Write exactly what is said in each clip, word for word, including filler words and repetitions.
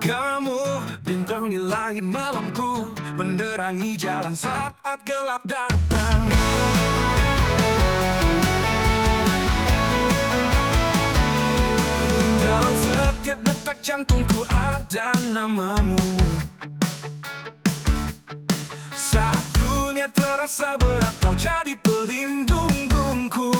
Kamu bintang di langit malamku, menerangi jalan saat gelap datang. Dalam setiap detak jantungku ada namamu. Saat dunia terasa berat, kau jadi pelindungku.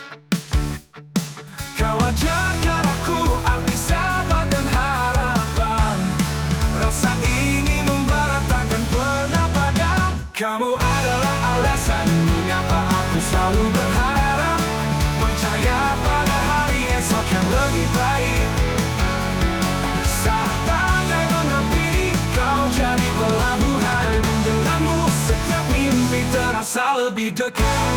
Kau ajarkan aku arti sabar dan harapan. Rasa ini membara takkan pernah padam. Kamu adalah alasan mengapa aku selalu berharap, percaya pada hari esok yang lebih baik. Saat badai menepi, kau jadi pelabuhan. Denganmu setiap mimpi terasa lebih dekat.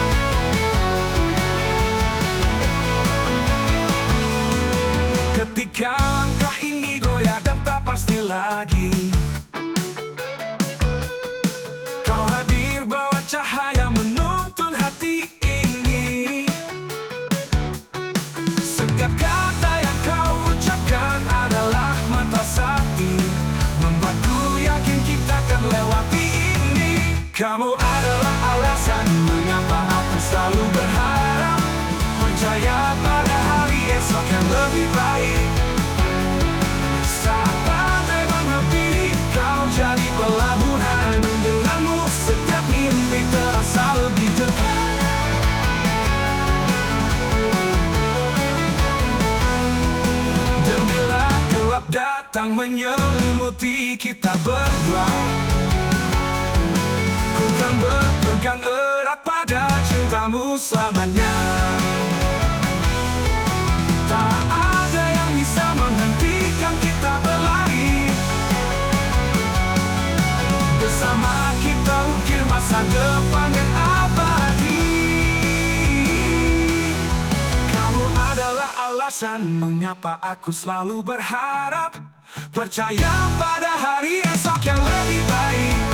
Ketika langkah ini goyah dan tak pasti lagi, kau hadir bawa cahaya menuntun hati ini. Setiap kata yang kau ucapkan adalah mata sakti, membuatku yakin kita akan lewati ini. Kamu adalah alasan mengapa aku selalu berharap, percaya pada hari esok yang lebih baik. Saat badai menepi, kau jadi pelabuhan. Denganmu setiap mimpi terasa lebih dekat. Dan bila gelap datang menyelimuti kita berdua, ku kan berpegang erat pada cintamu selamanya. Tak ada yang bisa menghentikan kita berlari. Bersama kita ukir masa depan yang abadi. Kamu adalah alasan mengapa aku selalu berharap, percaya pada hari esok yang lebih baik.